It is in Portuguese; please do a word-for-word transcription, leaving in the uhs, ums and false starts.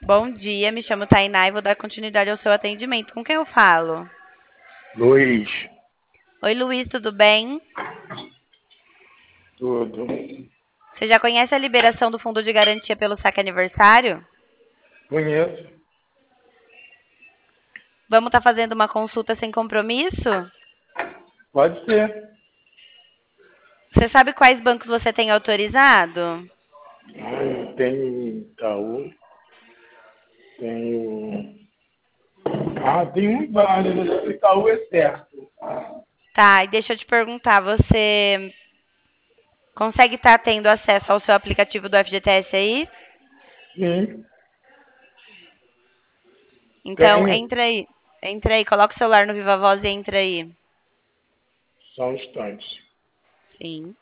Bom dia, me chamo Tainá e vou dar continuidade ao seu atendimento. Com quem eu falo? Luiz, Oi, Luiz, tudo bem? tudo. Você já conhece a liberação do fundo de garantia pelo saque aniversário? Conheço. Vamos estar fazendo uma consulta sem compromisso? Pode ser. Você sabe quais bancos você tem autorizado? Ah, tem Itaú, tenho. Ah, tem um vários. O Itaú é certo. Tá, e deixa eu te perguntar, você consegue estar tendo acesso ao seu aplicativo do F G T S aí? Sim, Então, tenho. entra aí. Entra aí, coloca o celular no Viva Voz e entra aí. Só um instante. Sim.